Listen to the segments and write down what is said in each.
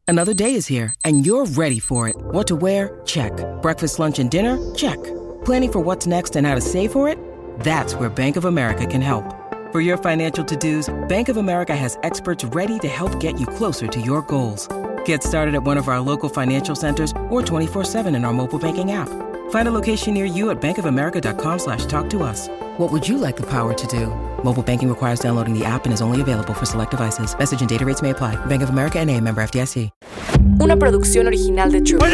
Another day is here, and you're ready for it. What to wear? Check. Breakfast, lunch, and dinner? Check. Planning for what's next and how to save for it? That's where Bank of America can help. For your financial to-dos, Bank of America has experts ready to help get you closer to your goals. Get started at one of our local financial centers or 24/7 in our mobile banking app. Find a location near you at bankofamerica.com/talktous. What would you like the power to do? Mobile banking requires downloading the app and is only available for select devices. Message and data rates may apply. Bank of America N.A., member FDIC. Una producción original de True.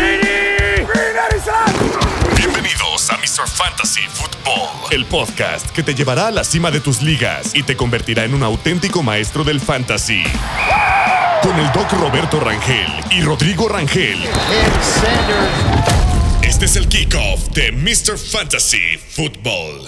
Bienvenidos a Mr. Fantasy Football, el podcast que te llevará a la cima de tus ligas y te convertirá en un auténtico maestro del fantasy. Con el Doc Roberto Rangel y Rodrigo Rangel. Este es el kickoff de Mr. Fantasy Football.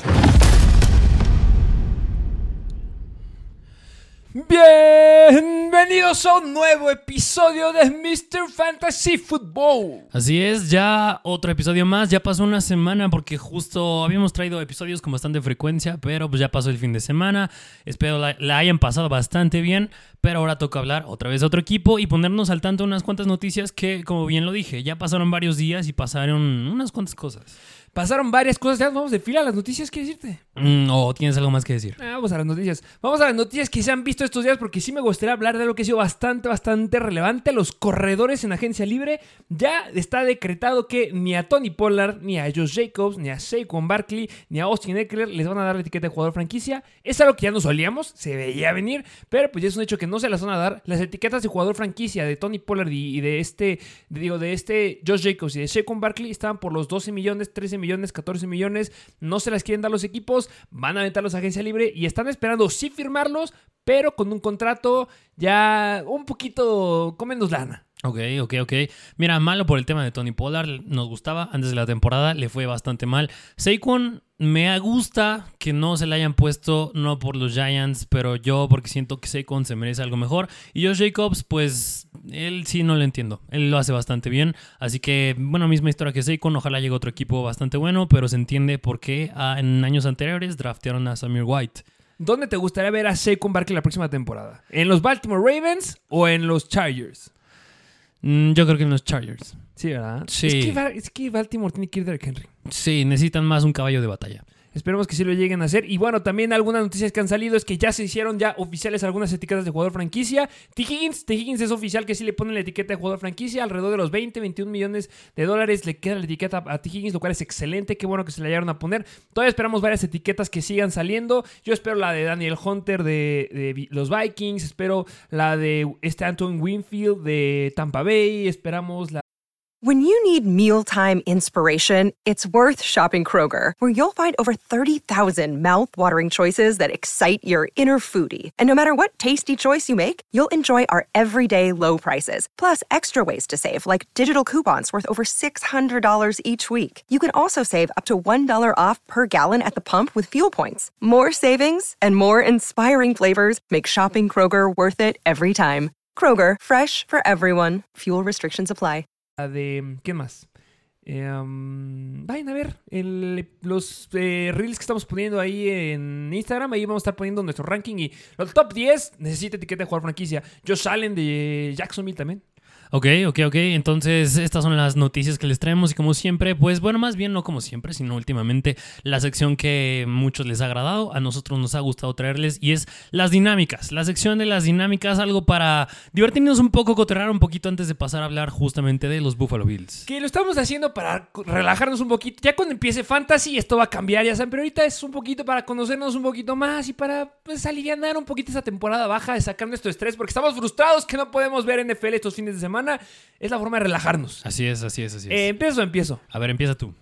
Bienvenidos a un nuevo episodio de Mr. Fantasy Football. Así es, ya otro episodio más. Ya pasó una semana porque justo habíamos traído episodios con bastante frecuencia, pero pues ya pasó el fin de semana. Espero la hayan pasado bastante bien, pero ahora toca hablar otra vez de otro equipo y ponernos al tanto de unas cuantas noticias que, como bien lo dije, ya pasaron varios días y pasaron unas cuantas cosas. Pasaron varias cosas, ya nos vamos de fila a las noticias, ¿qué decirte? ¿O tienes algo más que decir? Vamos a las noticias. Vamos a las noticias que se han visto estos días porque sí me gustaría hablar de algo que ha sido bastante relevante. Los corredores en agencia libre. Ya está decretado que ni a Tony Pollard, ni a Josh Jacobs, ni a Saquon Barkley, ni a Austin Ekeler les van a dar la etiqueta de jugador franquicia. Es algo que ya nos solíamos, se veía venir, pero pues ya es un hecho que no se las van a dar. Las etiquetas de jugador franquicia de Tony Pollard y de este Josh Jacobs y de Saquon Barkley estaban por los 12 millones, 13 millones, 14 millones. No se las quieren dar los equipos, van a aventarlos a agencia libre y están esperando sí firmarlos, pero con un contrato ya un poquito con menos lana. Ok. Mira, malo por el tema de Tony Pollard. Nos gustaba antes de la temporada, le fue bastante mal. Saquon me gusta que no se le hayan puesto, no por los Giants, pero yo porque siento que Saquon se merece algo mejor. Y Josh Jacobs, pues él sí no lo entiendo. Él lo hace bastante bien. Así que, bueno, misma historia que Saquon. Ojalá llegue otro equipo bastante bueno, pero se entiende por qué en años anteriores draftearon a Samir White. ¿Dónde te gustaría ver a Saquon Barkley la próxima temporada? ¿En los Baltimore Ravens o en los Chargers? Yo creo que en los Chargers. Sí, ¿verdad? Sí. Es que Baltimore tiene que ir Derrick Henry. Sí, necesitan más un caballo de batalla. Esperemos que sí lo lleguen a hacer. Y bueno, también algunas noticias que han salido es que ya se hicieron ya oficiales algunas etiquetas de jugador franquicia. T. Higgins es oficial que sí le ponen la etiqueta de jugador franquicia. Alrededor de los 21 millones de dólares le queda la etiqueta a T. Higgins, lo cual es excelente. Qué bueno que se la llegaron a poner. Todavía esperamos varias etiquetas que sigan saliendo. Yo espero la de Daniel Hunter de los Vikings. Espero la de Antoine Winfield de Tampa Bay. Esperamos la... When you need mealtime inspiration, it's worth shopping Kroger, where you'll find over 30,000 mouth-watering choices that excite your inner foodie. And no matter what tasty choice you make, you'll enjoy our everyday low prices, plus extra ways to save, like digital coupons worth over $600 each week. You can also save up to $1 off per gallon at the pump with fuel points. More savings and more inspiring flavors make shopping Kroger worth it every time. Kroger, fresh for everyone. Fuel restrictions apply. De... ¿Qué más? Vayan a ver los reels que estamos poniendo ahí en Instagram. Ahí vamos a estar poniendo nuestro ranking. Y los top 10 necesita etiqueta de jugador franquicia. Josh Allen de Jacksonville también. Ok. Entonces, estas son las noticias que les traemos. Y como siempre, pues bueno, más bien no como siempre, sino últimamente la sección que muchos les ha agradado, a nosotros nos ha gustado traerles, y es las dinámicas. La sección de las dinámicas, algo para divertirnos un poco, cotorrear un poquito antes de pasar a hablar justamente de los Buffalo Bills. Que lo estamos haciendo para relajarnos un poquito. Ya cuando empiece Fantasy esto va a cambiar, ya saben, pero ahorita es un poquito para conocernos un poquito más y para pues alivianar un poquito esa temporada baja, de sacar nuestro estrés, porque estamos frustrados que no podemos ver NFL estos fines de semana. Es la forma de relajarnos. Así es. ¿Empiezo o empiezo? A ver, empieza tú.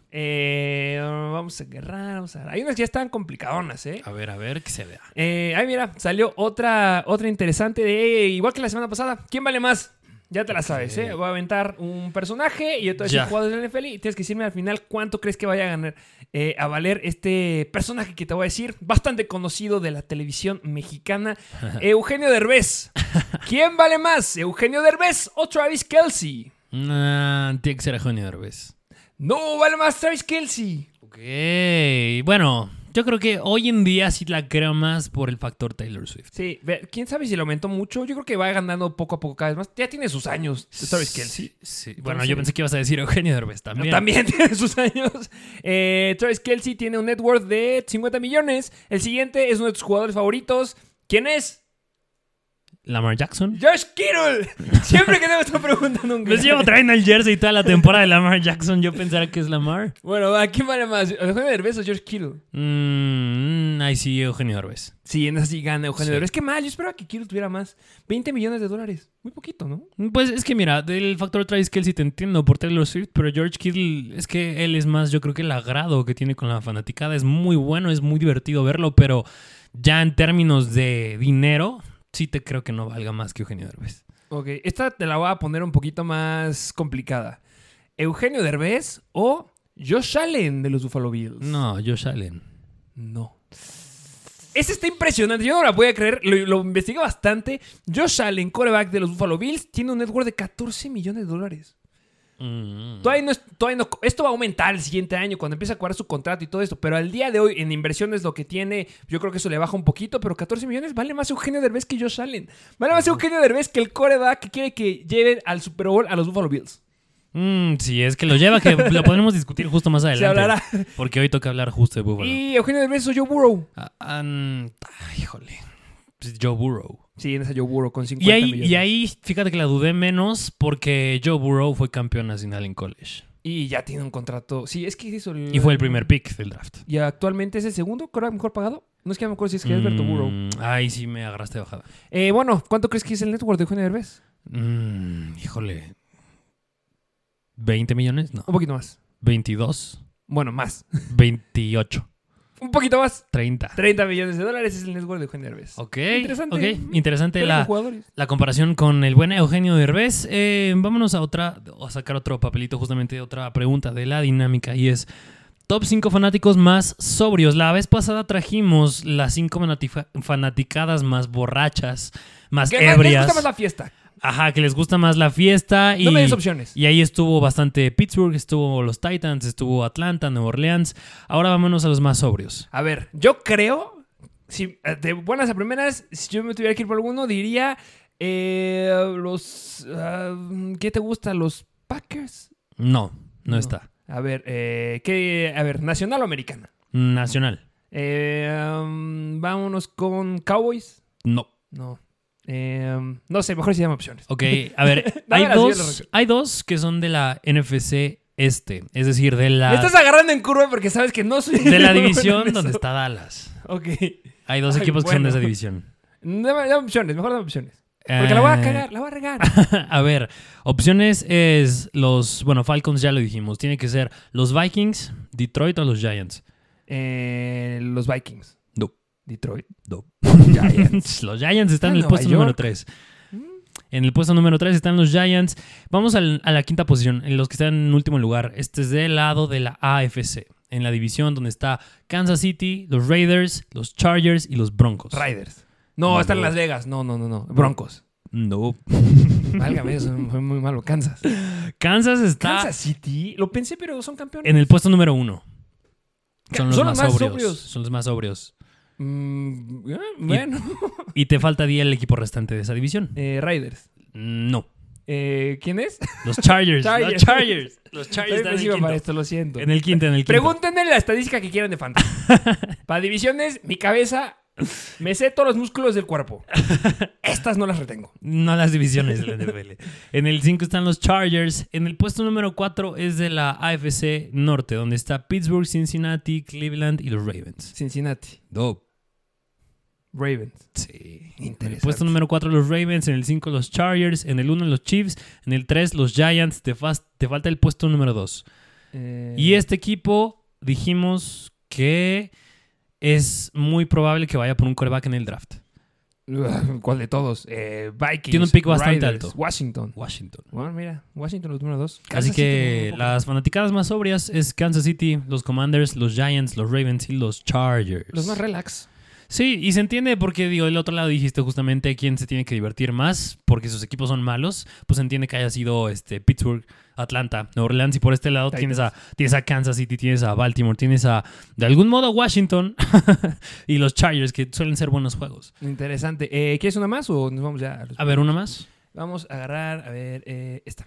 Vamos a agarrar, Hay unas que ya están complicadonas, A ver, que se vea. Ahí mira, salió otra interesante de igual que la semana pasada. ¿Quién vale más? Ya te la sabes, ¿eh? Voy a aventar un personaje y yo te voy a decir jugadores del NFL y tienes que decirme al final cuánto crees que vaya a ganar, a valer este personaje que te voy a decir, bastante conocido de la televisión mexicana, Eugenio Derbez. ¿Quién vale más, Eugenio Derbez o Travis Kelce? Tiene que ser Eugenio Derbez. No, vale más Travis Kelce. Ok, bueno, Yo creo que hoy en día sí la creo más por el factor Taylor Swift. Sí, quién sabe si lo aumentó mucho. Yo creo que va ganando poco a poco cada vez más. Ya tiene sus años, Travis Kelce. Sí. Bueno, yo pensé que ibas a decir Eugenio Derbez también. También tiene sus años. Travis Kelce tiene un net worth de 50 millones. El siguiente es uno de tus jugadores favoritos. ¿Quién es? Lamar Jackson. Josh Kittle. Siempre que te estoy preguntando un Pues llevo trayendo el jersey toda la temporada de Lamar Jackson. Yo pensara que es Lamar. Bueno, ¿a quién vale más? ¿Eugenio Derbez o Josh Kittle? Ahí sí, Eugenio Derbez. Sí, en esa sí gana Eugenio Sí. Derbez. ¿Qué más? Yo esperaba que Kittle tuviera más. 20 millones de dólares. Muy poquito, ¿no? Pues es que mira, del factor Travis Kelce te entiendo por Taylor Swift, pero George Kittle es que él es más, yo creo que el agrado que tiene con la fanaticada es muy bueno, es muy divertido verlo, pero ya en términos de dinero, sí te creo que no valga más que Eugenio Derbez. Ok, esta te la voy a poner un poquito más complicada. ¿Eugenio Derbez o Josh Allen de los Buffalo Bills? No, Josh Allen. No. Ese está impresionante. Yo no la podía creer. Lo investigué bastante. Josh Allen, quarterback de los Buffalo Bills, tiene un net worth de 14 millones de dólares. Todavía no. Esto va a aumentar el siguiente año cuando empiece a cobrar su contrato y todo esto. Pero al día de hoy, en inversiones, lo que tiene, yo creo que eso le baja un poquito. Pero 14 millones vale más Eugenio Derbez que Josh Allen. Vale más Eugenio Derbez que el quarterback que quiere que lleven al Super Bowl a los Buffalo Bills. Sí, es que lo lleva, que lo podremos discutir justo más adelante. Se hablará. Porque hoy toca hablar justo de Buffalo. Y Eugenio Derbez o Joe Burrow. Híjole. Pues Joe Burrow. Sí, en esa Joe Burrow con 50 millones. Y ahí, fíjate que la dudé menos porque Joe Burrow fue campeón nacional en college. Y ya tiene un contrato. Sí, es que hizo el... Y fue el primer pick del draft. Y actualmente es el segundo quarterback mejor pagado. No es que me acuerdo si es Herbert o Burrow. Ahí sí me agarraste de bajada. Bueno, ¿cuánto crees que es el network de Eugenio Derbez? Híjole. ¿20 millones? No. Un poquito más. 22. Bueno, más. 28. Un poquito más. 30. 30 millones de dólares es el network de Eugenio Derbez. Ok. Interesante. Ok. Interesante Tenemos jugadores. la comparación con el buen Eugenio Derbez. Vámonos a sacar otro papelito, justamente otra pregunta de la dinámica, y es top 5 fanáticos más sobrios. La vez pasada trajimos las 5 fanaticadas más borrachas, más ¿Qué les ebrias. gusta más la fiesta? Ajá, que les gusta más la fiesta. No me des opciones. Y ahí estuvo bastante Pittsburgh, estuvo los Titans, estuvo Atlanta, Nueva Orleans. Ahora vámonos a los más sobrios. A ver, yo creo, si de buenas a primeras, si yo me tuviera que ir por alguno, diría los... ¿qué te gusta? ¿Los Packers? No está. A ver, A ver, ¿nacional o americana? Nacional. Vámonos con Cowboys. No. No. No sé, mejor si llama opciones. Ok, a ver, Dame hay dos que son de la NFC Este, es decir, de Me la, estás agarrando en curva porque sabes que no soy... de la bueno división en eso. donde está Dallas. Ok. Hay dos Ay, equipos que son de bueno. esa división. Dame opciones, mejor dame opciones. Porque la voy a cagar, la voy a regar. A ver, opciones es Falcons ya lo dijimos. Tiene que ser los Vikings, Detroit o los Giants. Los Vikings. No. Detroit. No. Giants. Los Giants están en el Nueva puesto York. número 3. En el puesto número 3 están los Giants. Vamos a la quinta posición, en los que están en último lugar. Este es del lado de la AFC. En la división donde está Kansas City, los Raiders, los Chargers y los Broncos. Raiders. No, están en Las Vegas. No. Broncos. No. Válgame, eso fue muy malo. Kansas. Kansas está Kansas City. Lo pensé, pero son campeones. en el puesto número 1. Son los Son más los más sobrios. sobrios. Son los más sobrios. Bueno. Y te falta el equipo restante de esa división. Raiders. No. ¿Quién es? Los Chargers. Chargers. Los Chargers. Los Chargers Estoy están en pésimo el para quinto. esto, lo siento. En el quinto. Pregúntenme la estadística que quieran de fantasy. Para divisiones, mi cabeza, me sé todos los músculos del cuerpo. Estas no las retengo. No las divisiones de la NFL. En el 5 están los Chargers. En el puesto número 4 es de la AFC Norte, donde está Pittsburgh, Cincinnati, Cleveland y los Ravens. Cincinnati. No. Ravens. Sí. En el Interesante. puesto número 4 los Ravens, en el 5 los Chargers, en el 1 los Chiefs, en el 3 los Giants. Te falta el puesto número 2. Y este equipo dijimos que es muy probable que vaya por un quarterback en el draft. ¿Cuál de todos? Vikings. Tiene un pick bastante Raiders, alto. Washington. Bueno, mira, Washington los número 2. así que las fanaticadas más sobrias es Kansas City, los Commanders, los Giants, los Ravens y los Chargers. Los más relax. Sí, y se entiende porque, digo, del otro lado dijiste justamente quién se tiene que divertir más porque sus equipos son malos. Pues se entiende que haya sido Pittsburgh, Atlanta, Nueva Orleans, y por este lado tienes a Kansas City, tienes a Baltimore, tienes a, de algún modo, Washington y los Chargers, que suelen ser buenos juegos. Interesante. ¿Quieres una más o nos vamos ya? A ver, una más. Vamos a agarrar, a ver, esta.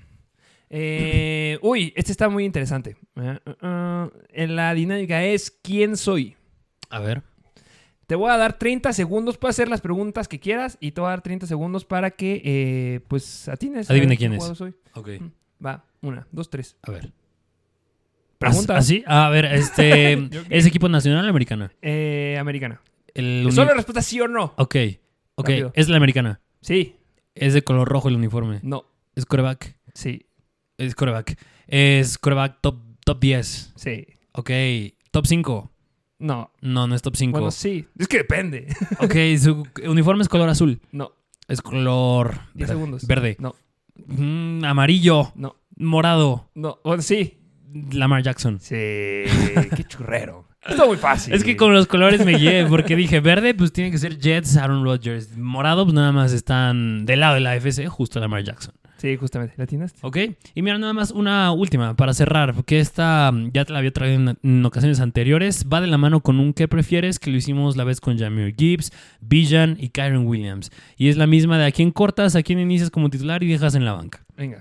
Este está muy interesante. En la dinámica es ¿quién soy? A ver. Te voy a dar 30 segundos. Puedes hacer las preguntas que quieras y te voy a dar 30 segundos para que, pues, atines. Adivine quién es. Soy. Ok. Va, 1, 2, 3. A ver. ¿Preguntas? ¿Así? A ver, ¿es equipo nacional o americana? Americana. Solo respuesta sí o no. Ok. Rápido. ¿Es la americana? Sí. ¿Es de color rojo el uniforme? No. ¿Es quarterback? Sí. Es quarterback. ¿Es quarterback top 10? Sí. Ok. ¿Top 5? No. No es top 5. Bueno, sí. Es que depende. Ok, su uniforme es color azul. No. Es color 10 segundos. Verde. No. Amarillo. No. Morado. No. Bueno, sí. Lamar Jackson. Sí. Qué churrero. Está muy fácil. Es que con los colores me guié, porque dije, verde, pues tiene que ser Jets, Aaron Rodgers. Morado, pues nada más están del lado de la AFC, justo Lamar Jackson. Sí, justamente. ¿La atinaste? Ok. Y mira, nada más una última para cerrar, porque esta ya te la había traído en ocasiones anteriores. Va de la mano con un ¿qué prefieres? Que lo hicimos la vez con Jahmyr Gibbs, Bijan y Kyren Williams. Y es la misma de a quién cortas, a quién inicias como titular y dejas en la banca. Venga.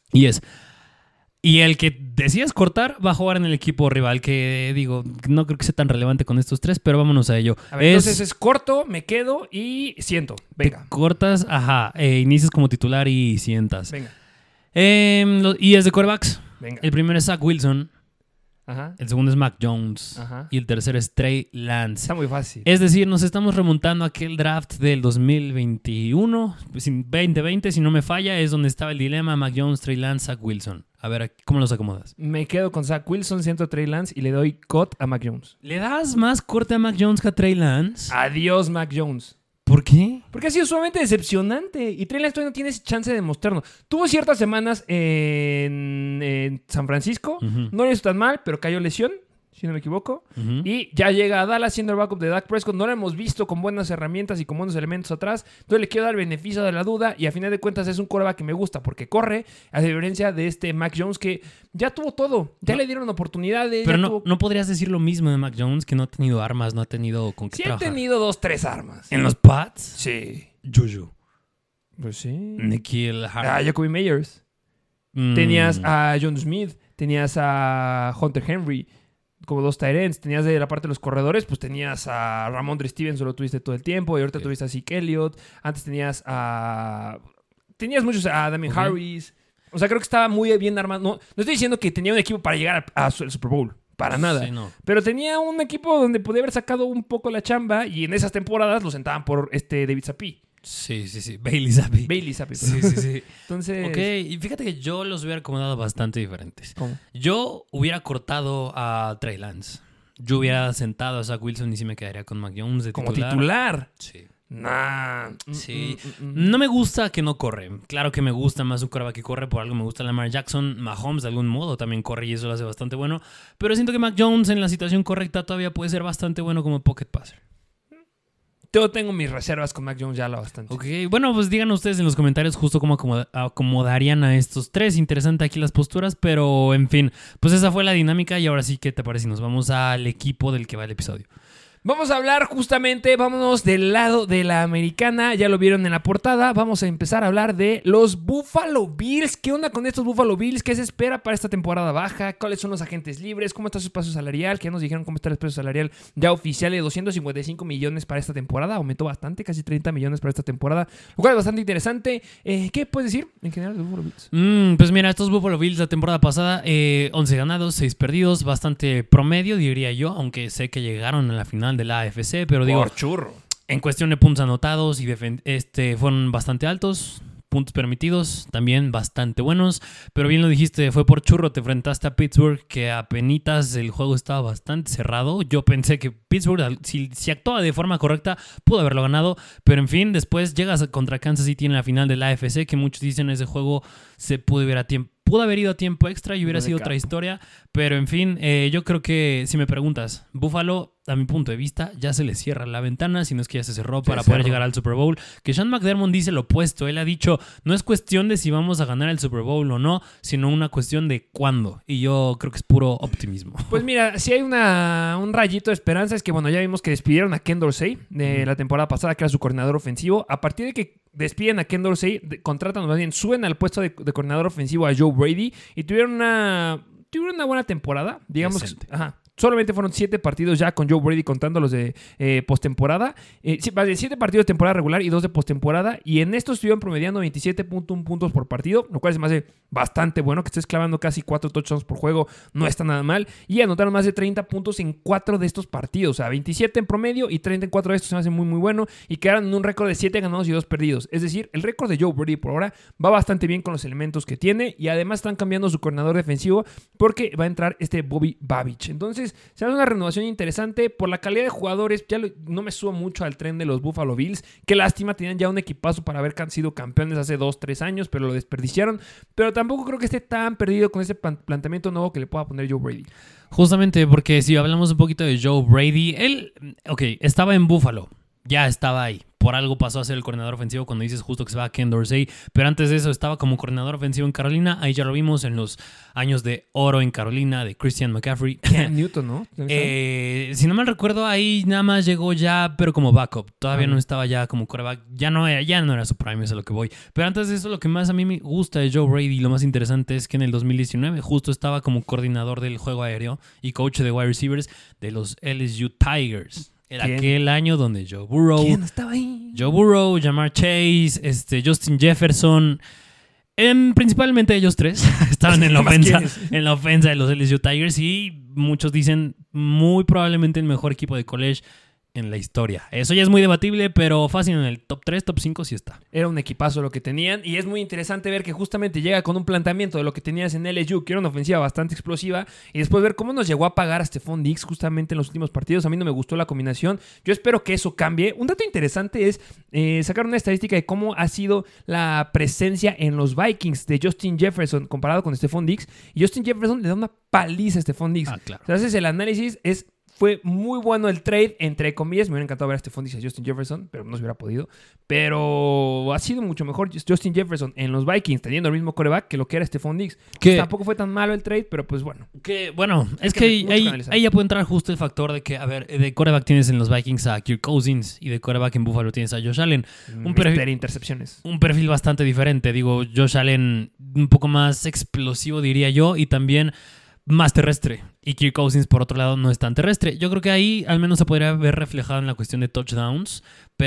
Y el que decidas cortar va a jugar en el equipo rival, que digo, no creo que sea tan relevante con estos tres, pero vámonos a ello. A ver, entonces es corto, me quedo y siento. Venga. Te cortas, inicias como titular y sientas. Venga. Y es de quarterbacks. Venga. El primero es Zach Wilson, Ajá. el segundo es Mac Jones, Ajá. y el tercero es Trey Lance. Está muy fácil. Es decir, nos estamos remontando a aquel draft del 2021, 2020, si no me falla, es donde estaba el dilema Mac Jones, Trey Lance, Zach Wilson. A ver, ¿cómo los acomodas? Me quedo con Zach Wilson, siento a Trey Lance y le doy cut a Mac Jones. ¿Le das más corte a Mac Jones que a Trey Lance? Adiós, Mac Jones. ¿Por qué? Porque ha sido sumamente decepcionante y Trey Lance todavía no tiene esa chance de mostrarnos. Tuvo ciertas semanas en San Francisco, no le hizo tan mal, pero cayó lesión, si no me equivoco. Y ya llega a Dallas siendo el backup de Dak Prescott. No lo hemos visto con buenas herramientas y con buenos elementos atrás. Entonces le quiero dar el beneficio de la duda y a final de cuentas es un quarterback que me gusta porque corre, a diferencia de Mac Jones que ya tuvo todo. Ya le dieron oportunidades. Pero no podrías decir lo mismo de Mac Jones, que no ha tenido armas, no ha tenido con qué trabajar. Sí ha tenido 2-3 armas. ¿En los Pats? Sí. Juju. Pues sí. Nikhil Harry. Jacoby Meyers. Tenías a John Smith. Tenías a Hunter Henry como 2 tight ends. Tenías de la parte de los corredores, pues tenías a Ramondre Stevenson, lo tuviste todo el tiempo. Y ahorita tuviste a Zeke Elliott. Antes tenías muchos, a Damien Harris. O sea, creo que estaba muy bien armado. No estoy diciendo que tenía un equipo para llegar al Super Bowl. Para nada. Sí, no. Pero tenía un equipo donde podía haber sacado un poco la chamba. Y en esas temporadas lo sentaban por David Zappi. Sí. Bailey Zappi. Sí. Entonces... Ok, y fíjate que yo los hubiera acomodado bastante diferentes. ¿Cómo? Yo hubiera cortado a Trey Lance. Yo hubiera sentado a Zach Wilson y sí me quedaría con Mac Jones de ¿Como titular. titular? Sí. Nah. Sí. No me gusta que no corre. Claro que me gusta más un quarterback que corre. Por algo me gusta Lamar Jackson. Mahomes de algún modo también corre y eso lo hace bastante bueno. Pero siento que Mac Jones en la situación correcta todavía puede ser bastante bueno como pocket passer. Yo tengo mis reservas con Mac Jones ya lo bastante. Ok, bueno, pues digan ustedes en los comentarios justo cómo acomodarían a estos tres. Interesante aquí las posturas, pero en fin, pues esa fue la dinámica y ahora sí, ¿qué te parece si nos vamos al equipo del que va el episodio? Vamos a hablar justamente, vámonos del lado de la americana, ya lo vieron en la portada, vamos a empezar a hablar de los Buffalo Bills. ¿Qué onda con estos Buffalo Bills? ¿Qué se espera para esta temporada baja? ¿Cuáles son los agentes libres? ¿Cómo está su espacio salarial? Que ya nos dijeron cómo está el espacio salarial ya oficial de 255 millones para esta temporada, aumentó bastante, casi 30 millones para esta temporada, lo cual es bastante interesante. ¿Qué puedes decir en general de los Buffalo Bills? Pues mira, estos Buffalo Bills la temporada pasada, 11 ganados, 6 perdidos, bastante promedio diría yo, aunque sé que llegaron a la final de la AFC, pero digo, por churro. En cuestión de puntos anotados y fueron bastante altos, puntos permitidos también bastante buenos, pero bien lo dijiste, fue por churro, te enfrentaste a Pittsburgh, que apenitas el juego estaba bastante cerrado. Yo pensé que Pittsburgh, si actuaba de forma correcta, pudo haberlo ganado, pero en fin, después llegas contra Kansas City en la final de la AFC, que muchos dicen ese juego se pudo haber ido a tiempo extra y hubiera sido otra historia, pero en fin, yo creo que si me preguntas, Buffalo a mi punto de vista, ya se le cierra la ventana, si no es que ya se cerró para poder llegar al Super Bowl. Que Sean McDermott dice lo opuesto. Él ha dicho, no es cuestión de si vamos a ganar el Super Bowl o no, sino una cuestión de cuándo. Y yo creo que es puro optimismo. Pues mira, si hay un rayito de esperanza, es que bueno, ya vimos que despidieron a Ken Dorsey de la temporada pasada, que era su coordinador ofensivo. A partir de que despiden a Ken Dorsey, contratan, más bien, suben al puesto de coordinador ofensivo a Joe Brady y tuvieron una buena temporada, digamos. Ajá. Solamente fueron 7 partidos ya con Joe Brady, contando los de postemporada. 7 partidos de temporada regular y 2 de postemporada. Y en estos estuvieron promediando 27.1 puntos por partido, lo cual se me hace bastante bueno. Que estés clavando casi 4 touchdowns por juego no está nada mal. Y anotaron más de 30 puntos en 4 de estos partidos. O sea, 27 en promedio y 30 en 4 de estos se me hace muy, muy bueno. Y quedaron en un récord de 7 ganados y 2 perdidos. Es decir, el récord de Joe Brady por ahora va bastante bien con los elementos que tiene. Y además están cambiando su coordinador defensivo porque va a entrar Bobby Babich. Entonces, se hace una renovación interesante por la calidad de jugadores. No me subo mucho al tren de los Buffalo Bills. Qué lástima, tenían ya un equipazo para haber sido campeones hace 2-3 años, pero lo desperdiciaron. Pero tampoco creo que esté tan perdido con ese planteamiento nuevo que le pueda poner Joe Brady. Justamente porque si hablamos un poquito de Joe Brady, él, estaba en Buffalo, ya estaba ahí. Por algo pasó a ser el coordinador ofensivo cuando dices justo que se va a Ken Dorsey. Pero antes de eso estaba como coordinador ofensivo en Carolina. Ahí ya lo vimos en los años de oro en Carolina, de Christian McCaffrey. Cam Newton, ¿no? Si no mal recuerdo, ahí nada más llegó ya, pero como backup. Todavía no estaba ya como quarterback. Ya no era su prime, eso es a lo que voy. Pero antes de eso, lo que más a mí me gusta de Joe Brady, lo más interesante es que en el 2019 justo estaba como coordinador del juego aéreo y coach de wide receivers de los LSU Tigers. Era aquel año donde Joe Burrow... ¿Quién estaba ahí? Joe Burrow, Ja'Marr Chase, Justin Jefferson... principalmente ellos tres estaban en la ofensa de los LSU Tigers y muchos dicen muy probablemente el mejor equipo de college en la historia. Eso ya es muy debatible, pero fácil en el top 3, top 5 sí está. Era un equipazo lo que tenían y es muy interesante ver que justamente llega con un planteamiento de lo que tenías en LSU, que era una ofensiva bastante explosiva, y después ver cómo nos llegó a pagar a Stephon Diggs justamente en los últimos partidos. A mí no me gustó la combinación. Yo espero que eso cambie. Un dato interesante es sacar una estadística de cómo ha sido la presencia en los Vikings de Justin Jefferson comparado con Stephon Diggs, y Justin Jefferson le da una paliza a Stephon Diggs. Claro. Entonces el análisis fue muy bueno el trade, entre comillas. Me hubiera encantado ver a Stephon Diggs y a Justin Jefferson, pero no se hubiera podido. Pero ha sido mucho mejor Justin Jefferson en los Vikings, teniendo el mismo quarterback que lo que era Stephon Diggs. Pues tampoco fue tan malo el trade, pero pues bueno. Es que ahí ya puede entrar justo el factor de que, a ver, de quarterback tienes en los Vikings a Kirk Cousins y de quarterback en Buffalo tienes a Josh Allen. Intercepciones. Un perfil bastante diferente. Digo, Josh Allen un poco más explosivo, diría yo, y también más terrestre. Y Kirk Cousins, por otro lado, no es tan terrestre. Yo creo que ahí al menos se podría ver reflejado en la cuestión de touchdowns.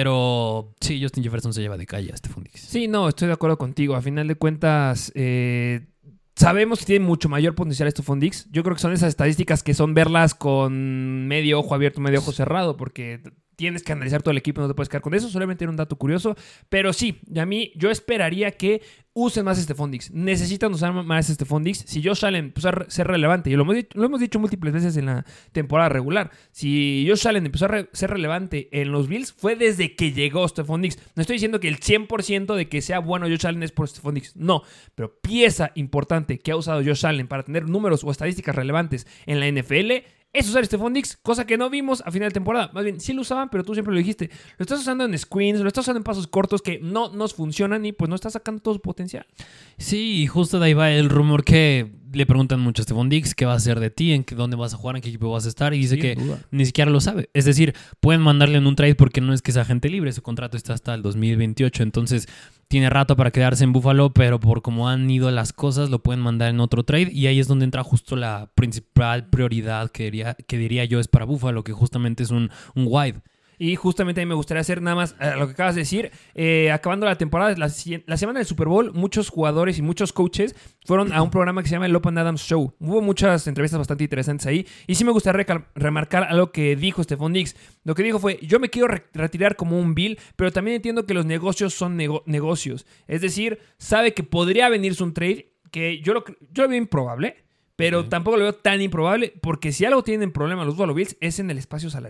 Pero sí, Justin Jefferson se lleva de calle a Stephon Diggs. Sí, no, estoy de acuerdo contigo. A final de cuentas, sabemos que tiene mucho mayor potencial Stephon Diggs. Yo creo que son esas estadísticas que son verlas con medio ojo abierto, medio ojo cerrado, porque tienes que analizar todo el equipo, no te puedes quedar con eso. Solamente era un dato curioso. Pero sí, yo esperaría que usen más Stephon Diggs. Necesitan usar más Stephon Diggs. Si Josh Allen empezó a ser relevante, y lo hemos dicho múltiples veces en la temporada regular, si Josh Allen empezó a ser relevante en los Bills, fue desde que llegó Stephon Diggs. No estoy diciendo que el 100% de que sea bueno Josh Allen es por Stephon Diggs. No, pero pieza importante que ha usado Josh Allen para tener números o estadísticas relevantes en la NFL es usar Stephon Diggs, cosa que no vimos a final de temporada. Más bien, sí lo usaban, pero tú siempre lo dijiste. Lo estás usando en screens, lo estás usando en pasos cortos que no nos funcionan y pues no estás sacando todo su potencial. Sí, y justo de ahí va el rumor que le preguntan mucho a Stephon Diggs qué va a hacer de ti, dónde vas a jugar, en qué equipo vas a estar, y dice que ni siquiera lo sabe. Es decir, pueden mandarle en un trade porque no es que sea agente libre, su contrato está hasta el 2028, entonces tiene rato para quedarse en Buffalo, pero por cómo han ido las cosas lo pueden mandar en otro trade, y ahí es donde entra justo la principal prioridad que diría yo es para Buffalo, que justamente es un wide. Y justamente a mí me gustaría hacer nada más lo que acabas de decir. Acabando la temporada, la semana del Super Bowl, muchos jugadores y muchos coaches fueron a un programa que se llama el Open Adams Show. Hubo muchas entrevistas bastante interesantes ahí. Y sí me gustaría remarcar algo que dijo Stephon Diggs. Lo que dijo fue: yo me quiero retirar como un Bill, pero también entiendo que los negocios son negocios. Es decir, sabe que podría venirse un trade que yo lo veo improbable. Pero tampoco lo veo tan improbable, porque si algo tienen problema los Buffalo Bills es en el espacio salarial.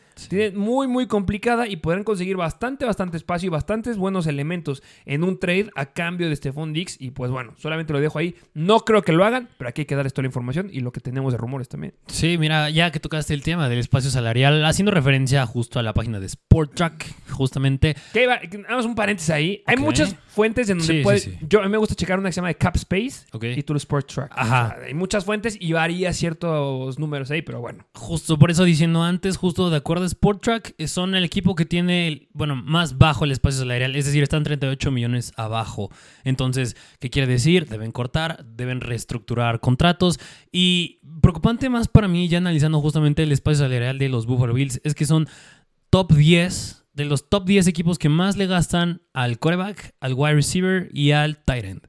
Tienen muy, muy complicada y podrán conseguir bastante espacio y bastantes buenos elementos en un trade a cambio de Stephon Diggs. Y pues bueno, solamente lo dejo ahí. No creo que lo hagan, pero aquí hay que darles toda la información y lo que tenemos de rumores también. Sí, mira, ya que tocaste el tema del espacio salarial, haciendo referencia justo a la página de Spotrac, justamente. Hagamos un paréntesis ahí. Hay muchas fuentes en donde a mí me gusta checar una que se llama de Cap Space y tú Sport Track. Ajá. O sea, hay muchas fuentes y varía ciertos números ahí, pero bueno. Justo por eso diciendo antes, justo de acuerdo a Spotrac, son el equipo que tiene, más bajo el espacio salarial, es decir, están 38 millones abajo. Entonces, ¿qué quiere decir? Deben cortar, deben reestructurar contratos y preocupante más para mí, ya analizando justamente el espacio salarial de los Buffalo Bills, es que son top 10 de los top 10 equipos que más le gastan al quarterback, al wide receiver y al tight end.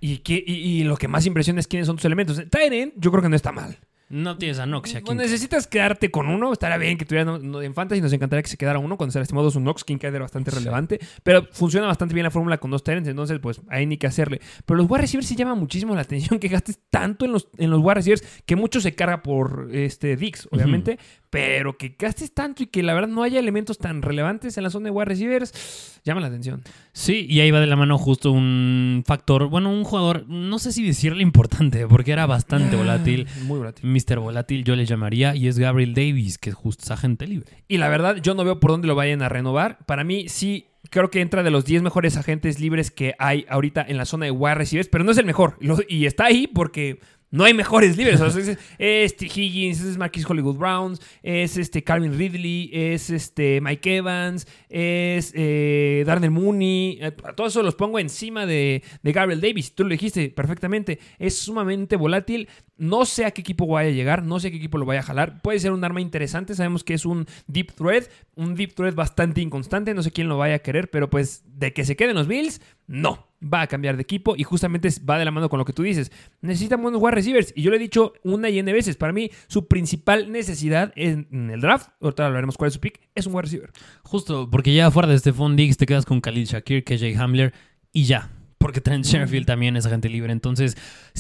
Y lo que más impresiona es quiénes son tus elementos. Tight end, yo creo que no está mal. No tienes a Knox aquí. Bueno, necesitas quedarte con uno. Estaría bien que tuvieras en Fantasy. Nos encantaría que se quedara uno. Cuando se lastimó un Knox, Kincaid era bastante relevante. Pero funciona bastante bien la fórmula con dos Tyrants. Entonces, pues, hay ni que hacerle. Pero los wide receivers sí llama muchísimo la atención que gastes tanto en los wide receivers, que mucho se carga por Diggs, obviamente. Pero que gastes tanto y que la verdad no haya elementos tan relevantes en la zona de wide receivers, llama la atención. Sí, y ahí va de la mano justo un factor, un jugador, no sé si decirle importante, porque era bastante volátil. Muy volátil. Mr. Volátil yo le llamaría, y es Gabriel Davis, que es justo es agente libre. Y la verdad, yo no veo por dónde lo vayan a renovar. Para mí, sí, creo que entra de los 10 mejores agentes libres que hay ahorita en la zona de wide receivers, pero no es el mejor. Y está ahí porque no hay mejores libres. O sea, es Higgins, es Marquise Hollywood Browns, es Calvin Ridley, es Mike Evans, es Darnell Mooney. A todos esos los pongo encima de Gabriel Davis. Tú lo dijiste perfectamente. Es sumamente volátil. No sé a qué equipo vaya a llegar, no sé a qué equipo lo vaya a jalar. Puede ser un arma interesante. Sabemos que es un deep threat bastante inconstante. No sé quién lo vaya a querer, pero pues de que se queden los Bills, no. Va a cambiar de equipo y justamente va de la mano con lo que tú dices. Necesitan buenos wide receivers y yo lo he dicho una y n veces. Para mí, su principal necesidad en el draft, ahorita hablaremos cuál es su pick, es un wide receiver. Justo, porque ya fuera de Stephon Diggs te quedas con Khalil Shakir, KJ Hamler y ya. Porque Trent Sherfield también es agente libre. Entonces,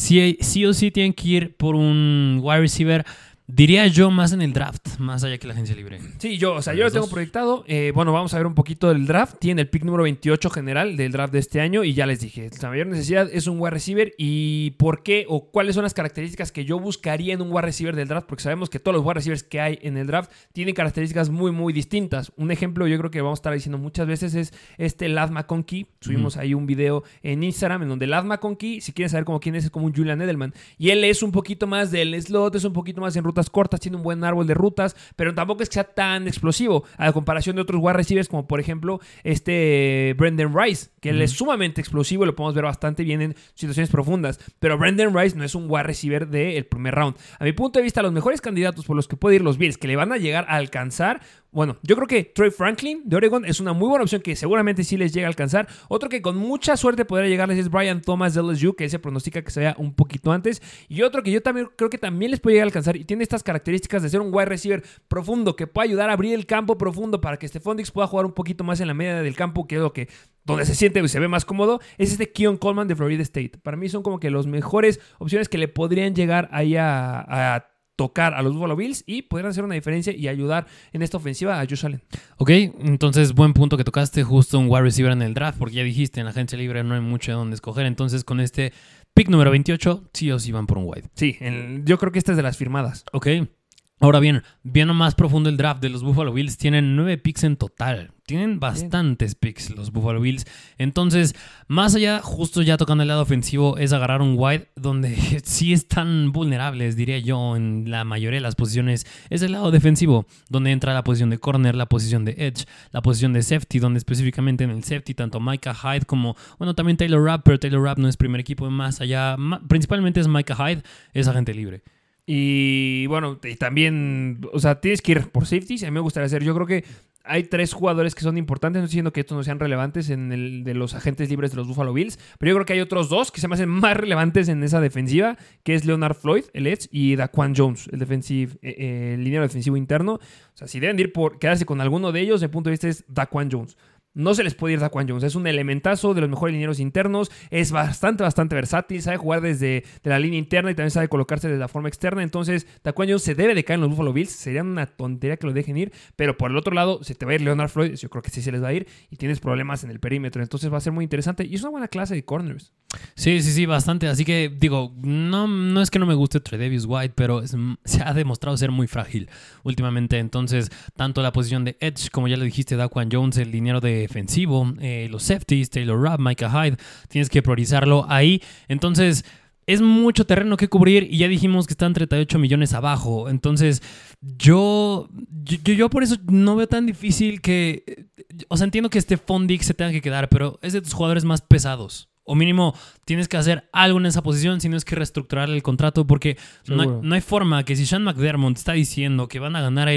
sí o sí tienen que ir por un wide receiver. Diría yo más en el draft, más allá que la agencia libre. Sí, yo lo tengo proyectado. Vamos a ver un poquito del draft. Tiene el pick número 28 general del draft de este año y ya les dije, la mayor necesidad es un wide receiver. ¿Y por qué o cuáles son las características que yo buscaría en un wide receiver del draft? Porque sabemos que todos los wide receivers que hay en el draft tienen características muy, muy distintas. Un ejemplo, yo creo que vamos a estar diciendo muchas veces es Ladd McConkey. Subimos ahí un video en Instagram en donde Ladd McConkey, si quieren saber quién es como un Julian Edelman. Y él es un poquito más del slot, es un poquito más en rutas cortas, tiene un buen árbol de rutas, pero tampoco es que sea tan explosivo a la comparación de otros wide receivers como por ejemplo Brandon Rice, que él es sumamente explosivo y lo podemos ver bastante bien en situaciones profundas, pero Brandon Rice no es un wide receiver del primer round. A mi punto de vista, los mejores candidatos por los que puede ir los Bills, que le van a llegar a alcanzar, bueno, yo creo que Troy Franklin de Oregon es una muy buena opción que seguramente sí les llega a alcanzar. Otro que con mucha suerte podría llegarles es Brian Thomas de LSU, que se pronostica que se vaya un poquito antes. Y otro que yo también creo que también les puede llegar a alcanzar y tiene estas características de ser un wide receiver profundo, que pueda ayudar a abrir el campo profundo para que Stephon Diggs pueda jugar un poquito más en la media del campo, que es lo que donde se siente y se ve más cómodo, es Keon Coleman de Florida State. Para mí son como que las mejores opciones que le podrían llegar ahí a tocar a los Buffalo Bills y podrían hacer una diferencia y ayudar en esta ofensiva a Josh Allen. Ok, entonces buen punto que tocaste, justo un wide receiver en el draft, porque ya dijiste, en la agencia libre no hay mucho de dónde escoger, entonces con este pick número 28, sí o sí van por un wide. Sí, yo creo que esta es de las firmadas. Ok, ahora bien, viendo más profundo el draft de los Buffalo Bills, tienen 9 picks en total. Tienen bastantes picks los Buffalo Bills. Entonces, más allá, justo ya tocando el lado ofensivo, es agarrar un wide donde sí están vulnerables, diría yo, en la mayoría de las posiciones. Es el lado defensivo, donde entra la posición de corner, la posición de edge, la posición de safety, donde específicamente en el safety, tanto Micah Hyde como, también Taylor Rapp, pero Taylor Rapp no es primer equipo, más allá, principalmente es Micah Hyde, es agente libre. Y bueno, y también, tienes que ir por safeties. A mí me gustaría hacer, yo creo que hay 3 jugadores que son importantes, no estoy diciendo que estos no sean relevantes en el de los agentes libres de los Buffalo Bills, pero yo creo que hay otros 2 que se me hacen más relevantes en esa defensiva, que es Leonard Floyd, el edge, y Daquan Jones, el liniero defensivo interno. Si deben ir por quedarse con alguno de ellos, el punto de vista es Daquan Jones. no se les puede ir Daquan Jones. Es un elementazo de los mejores linieros internos. Es bastante versátil. Sabe jugar desde de la línea interna y también sabe colocarse de la forma externa. Entonces, Daquan Jones se debe de caer en los Buffalo Bills. Sería una tontería que lo dejen ir. Pero por el otro lado, se te va a ir Leonard Floyd. Yo creo que sí se les va a ir. Y tienes problemas en el perímetro. Entonces va a ser muy interesante. Y es una buena clase de corners. Sí, bastante. Así que, digo, no es que no me guste Tre'Davious White, pero se ha demostrado ser muy frágil últimamente. Entonces, tanto la posición de edge, como ya lo dijiste, Daquan Jones, el liniero defensivo, los safeties, Taylor Rapp, Micah Hyde, tienes que priorizarlo ahí. Entonces, es mucho terreno que cubrir y ya dijimos que están 38 millones abajo. Entonces, yo por eso no veo tan difícil que... O sea, entiendo que Stephon Diggs se tenga que quedar, pero es de tus jugadores más pesados. O mínimo tienes que hacer algo en esa posición si no es que reestructurar el contrato, porque no hay forma que si Sean McDermott está diciendo que van a ganar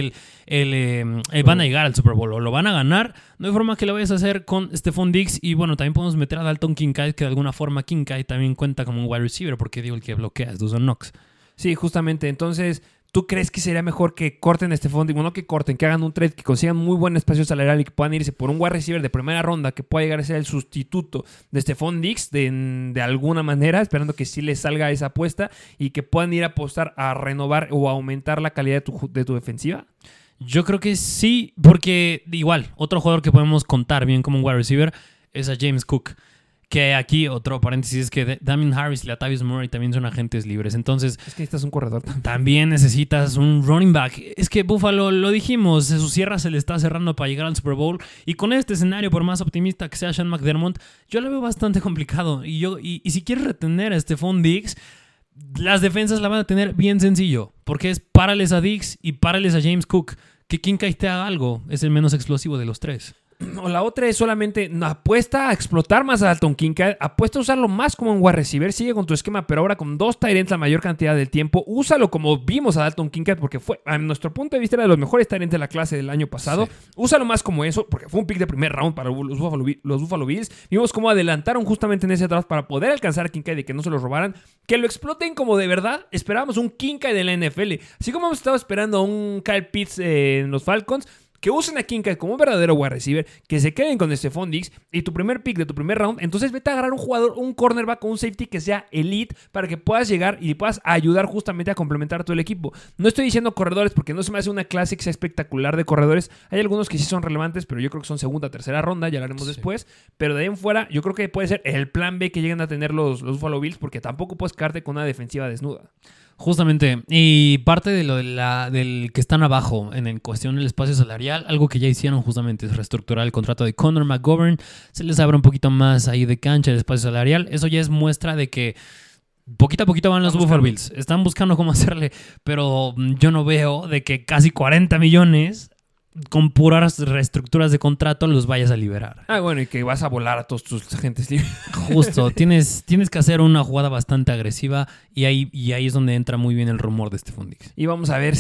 van a llegar al Super Bowl o lo van a ganar, no hay forma que lo vayas a hacer con Stephon Diggs. Y bueno, también podemos meter a Dalton Kincaid, que de alguna forma Kincaid también cuenta como un wide receiver, porque digo, el que bloquea es Dawson Knox. Sí, justamente. Entonces, ¿tú crees que sería mejor que corten Stephon Diggs? Bueno, que corten, que hagan un trade, que consigan muy buen espacio salarial y que puedan irse por un wide receiver de primera ronda que pueda llegar a ser el sustituto de Stephon Diggs de alguna manera, esperando que sí les salga esa apuesta y que puedan ir a apostar a renovar o a aumentar la calidad de tu defensiva? Yo creo que sí, porque igual, otro jugador que podemos contar bien como un wide receiver es a James Cook. Que aquí, otro paréntesis, es que Damien Harris y Latavius Murray también son agentes libres. Entonces, es que necesitas un corredor también necesitas un running back. Es que Buffalo, lo dijimos, su sierra se le está cerrando para llegar al Super Bowl. Y con este escenario, por más optimista que sea Sean McDermott, yo lo veo bastante complicado. Y si quieres retener a Stephon Diggs, las defensas la van a tener bien sencillo. Porque es párales a Diggs y párales a James Cook. Que Kincaid te haga algo. Es el menos explosivo de los tres. O la otra es solamente apuesta a explotar más a Dalton Kincaid, apuesta a usarlo más como un wide receiver, sigue con tu esquema, pero ahora con 2 tight ends la mayor cantidad del tiempo. Úsalo como vimos a Dalton Kincaid, porque fue, a nuestro punto de vista, era de los mejores tight ends de la clase del año pasado. Sí. Úsalo más como eso, porque fue un pick de primer round para los Buffalo Bills. Vimos cómo adelantaron justamente en ese draft para poder alcanzar a Kincaid y que no se lo robaran. Que lo exploten como de verdad esperábamos un Kincaid de la NFL. Así como hemos estado esperando a un Kyle Pitts en los Falcons, que usen a Kincaid como un verdadero wide receiver, que se queden con Stephon Diggs y tu primer pick de tu primer round. Entonces vete a agarrar un jugador, un cornerback o un safety que sea elite para que puedas llegar y puedas ayudar justamente a complementar todo el equipo. No estoy diciendo corredores porque no se me hace una clase que sea espectacular de corredores. Hay algunos que sí son relevantes, pero yo creo que son segunda, tercera ronda, ya lo haremos después. Pero de ahí en fuera, yo creo que puede ser el plan B que lleguen a tener los Buffalo Bills, porque tampoco puedes quedarte con una defensiva desnuda. Justamente, y parte de lo del que están abajo en cuestión del espacio salarial, algo que ya hicieron justamente es reestructurar el contrato de Connor McGovern, se les abre un poquito más ahí de cancha el espacio salarial. Eso ya es muestra de que poquito a poquito van los Buffalo Bills, están buscando cómo hacerle, pero yo no veo de que casi 40 millones con puras reestructuras de contrato los vayas a liberar. Bueno, y que vas a volar a todos tus agentes libres. Justo, tienes que hacer una jugada bastante agresiva y ahí es donde entra muy bien el rumor de Stephon Diggs. Y vamos a ver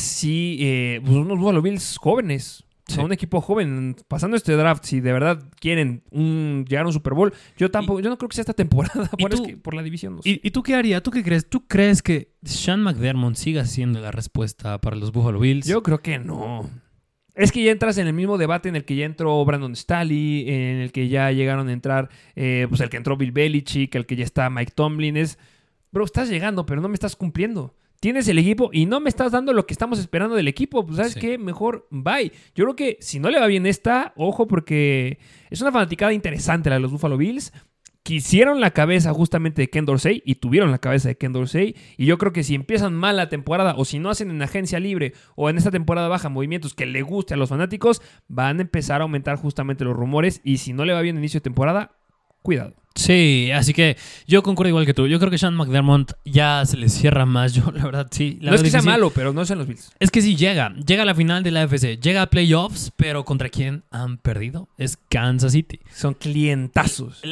si unos Buffalo Bills jóvenes, sí, un equipo joven, pasando este draft, si de verdad quieren llegar a un Super Bowl, yo no creo que sea esta temporada, por la división. No sé. ¿Y tú qué harías? ¿Tú qué crees? ¿Tú crees que Sean McDermott siga siendo la respuesta para los Buffalo Bills? Yo creo que no. Es que ya entras en el mismo debate en el que ya entró Brandon Staley, en el que ya llegaron a entrar, pues el que entró Bill Belichick, el que ya está Mike Tomlin. Bro, estás llegando, pero no me estás cumpliendo. Tienes el equipo y no me estás dando lo que estamos esperando del equipo. Pues, ¿sabes qué? Mejor bye. Yo creo que si no le va bien ojo, porque es una fanaticada interesante la de los Buffalo Bills. Quisieron la cabeza justamente de Ken Dorsey y tuvieron la cabeza de Ken Dorsey, y yo creo que si empiezan mal la temporada o si no hacen en agencia libre o en esta temporada baja movimientos que le guste a los fanáticos, van a empezar a aumentar justamente los rumores, y si no le va bien el inicio de temporada, cuidado. Sí, así que yo concuerdo igual que tú. Yo creo que Sean McDermott ya se le cierra más. Yo, la verdad, sí. No es que sea malo, pero no sean los Bills. Es que sí llega a la final de la AFC, llega a playoffs, pero ¿contra quién han perdido? Es Kansas City. Son clientazos.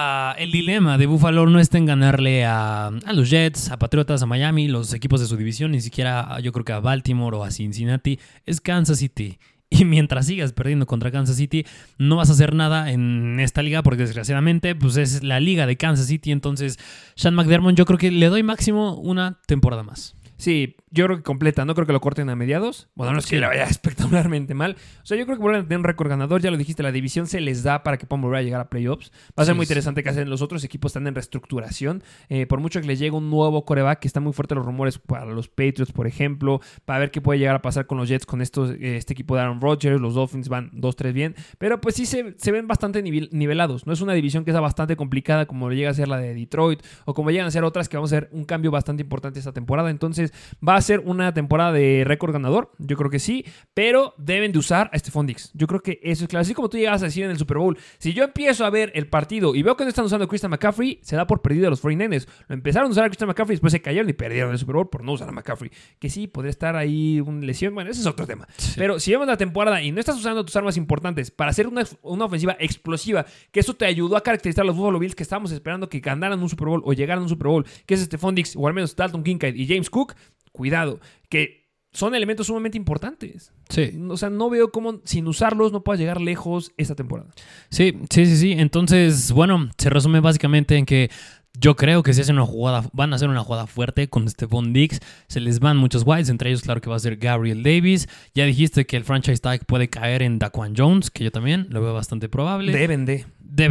El dilema de Buffalo no está en ganarle a los Jets, a Patriotas, a Miami, los equipos de su división, ni siquiera yo creo que a Baltimore o a Cincinnati. Es Kansas City. Y mientras sigas perdiendo contra Kansas City, no vas a hacer nada en esta liga, porque desgraciadamente pues es la liga de Kansas City. Entonces, Sean McDermott, yo creo que le doy máximo una temporada más. Sí, yo creo que completa. No creo que lo corten a mediados. Bueno, no es que le vaya espectacularmente mal. O sea, yo creo que vuelven a tener un récord ganador. Ya lo dijiste, la división se les da para que puedan volver a llegar a playoffs. Va a ser muy interesante que hacen los otros equipos. Están en reestructuración. Por mucho que les llegue un nuevo quarterback, que están muy fuertes los rumores para los Patriots, por ejemplo, para ver qué puede llegar a pasar con los Jets, con este equipo de Aaron Rodgers. Los Dolphins van 2-3 bien. Pero pues sí se ven bastante nivelados. No es una división que sea bastante complicada como llega a ser la de Detroit o como llegan a ser otras que vamos a hacer un cambio bastante importante esta temporada. Entonces va a ser una temporada de récord ganador, yo creo que sí, pero deben de usar a Stephon Diggs. Yo creo que eso es claro. Así como tú llegas a decir en el Super Bowl, si yo empiezo a ver el partido y veo que no están usando a Christian McCaffrey, se da por perdido a los 49ers. Lo empezaron a usar a Christian McCaffrey, después se cayeron y perdieron el Super Bowl por no usar a McCaffrey. Que sí, podría estar ahí una lesión, bueno, ese es otro tema. Sí. Pero si vemos la temporada y no estás usando tus armas importantes para hacer una ofensiva explosiva, que eso te ayudó a caracterizar a los Buffalo Bills que estábamos esperando que ganaran un Super Bowl o llegaran a un Super Bowl, que es Stephon Diggs o al menos Dalton Kincaid y James Cook, cuidado, que son elementos sumamente importantes. Sí. O sea, no veo cómo sin usarlos no puedas llegar lejos esta temporada. Sí. Entonces, bueno, se resume básicamente en que yo creo que si hacen una jugada, van a hacer una jugada fuerte con Stephon Diggs. Se les van muchos wides, entre ellos claro que va a ser Gabriel Davis. Ya dijiste que el franchise tag puede caer en Daquan Jones, que yo también lo veo bastante probable. Deben de.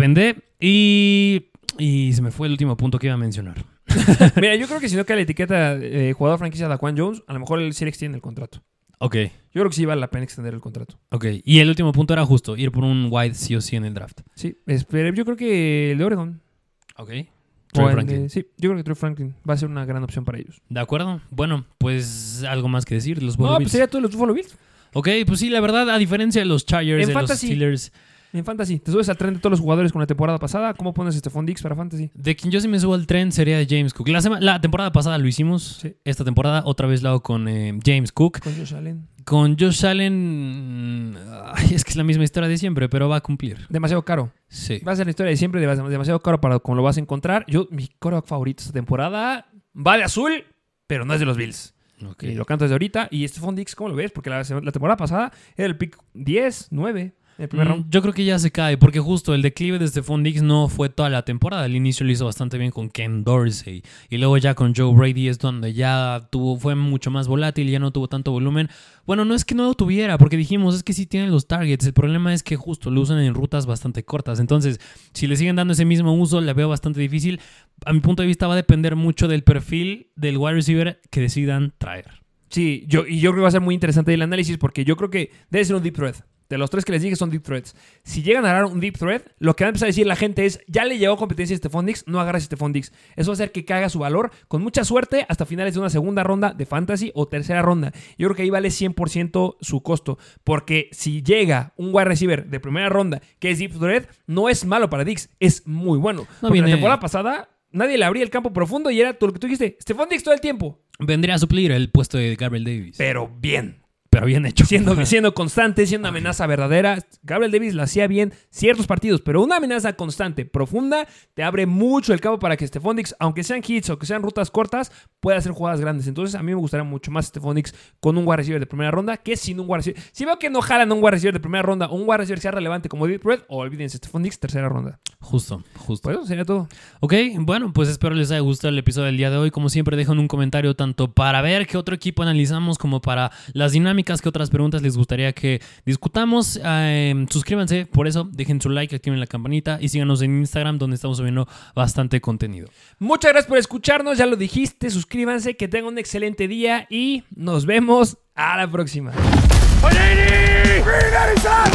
Y se me fue el último punto que iba a mencionar. Mira, yo creo que si no cae la etiqueta jugador franquicia Daquan Jones, a lo mejor él sí le extiende el contrato. Ok. Yo creo que sí vale la pena extender el contrato. Ok. Y el último punto era justo, ir por un wide sí o sí en el draft. Sí, pero yo creo que el de Oregon. Ok. Troy Franklin. Sí, yo creo que Troy Franklin va a ser una gran opción para ellos. De acuerdo. Bueno, pues algo más que decir. Los Buffalo Bills. Pues sería todo los Buffalo Bills. Ok, pues sí, la verdad, a diferencia de los Chargers, de los Steelers... En Fantasy, ¿te subes al tren de todos los jugadores con la temporada pasada? ¿Cómo pones Stephon Diggs para Fantasy? De quien yo sí me subo al tren sería de James Cook. La temporada pasada lo hicimos. Sí. Esta temporada otra vez lo hago con James Cook. Con Josh Allen. Con Josh Allen... es que es la misma historia de siempre, pero va a cumplir. Demasiado caro. Sí. Va a ser la historia de siempre, demasiado caro para cómo lo vas a encontrar. Mi quarterback favorito esta temporada va de azul, pero no es de los Bills. Okay. Y lo canto desde ahorita. Y Stephon Diggs, ¿cómo lo ves? Porque la temporada pasada era el pick 10, 9... el primer round. Yo creo que ya se cae, porque justo el declive de Stephon Diggs no fue toda la temporada. Al inicio lo hizo bastante bien con Ken Dorsey. Y luego ya con Joe Brady es donde ya fue mucho más volátil y ya no tuvo tanto volumen. Bueno, no es que no lo tuviera, porque dijimos, es que sí tienen los targets. El problema es que justo lo usan en rutas bastante cortas. Entonces, si le siguen dando ese mismo uso, la veo bastante difícil. A mi punto de vista va a depender mucho del perfil del wide receiver que decidan traer. Sí, yo creo que va a ser muy interesante el análisis, porque yo creo que debe ser un deep threat. De los tres que les dije son deep threats. Si llegan a dar un deep threat, lo que va a empezar a decir la gente es, ya le llegó competencia a Stephon Diggs, no agarres a Stephon Diggs. Eso va a hacer que caiga su valor con mucha suerte hasta finales de una segunda ronda de fantasy o tercera ronda. Yo creo que ahí vale 100% su costo. Porque si llega un wide receiver de primera ronda que es deep threat, no es malo para Diggs, es muy bueno. Porque la temporada pasada nadie le abría el campo profundo y era todo lo que tú dijiste. Stephon Diggs todo el tiempo. Vendría a suplir el puesto de Gabriel Davis. Pero bien hecho. Siendo constante, siendo una amenaza verdadera. Gabriel Davis la hacía bien ciertos partidos, pero una amenaza constante, profunda, te abre mucho el campo para que Stephon Diggs, aunque sean hits o que sean rutas cortas, pueda hacer jugadas grandes. Entonces a mí me gustaría mucho más Stephon Diggs con un wide receiver de primera ronda que sin un wide receiver. Si veo que no jalan un wide receiver de primera ronda o un wide receiver que sea relevante como Deep Red, olvídense, Stephon Diggs tercera ronda. Justo. Pues eso sería todo. Ok, bueno, pues espero les haya gustado el episodio del día de hoy. Como siempre, dejen un comentario tanto para ver qué otro equipo analizamos como para las dinámicas, que otras preguntas les gustaría que discutamos. Suscríbanse, por eso, dejen su like, activen la campanita y síganos en Instagram, donde estamos subiendo bastante contenido. Muchas gracias por escucharnos, ya lo dijiste, suscríbanse, que tengan un excelente día y nos vemos a la próxima.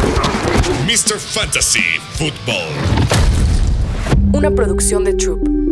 Mr. Fantasy Football. Una producción de Troop.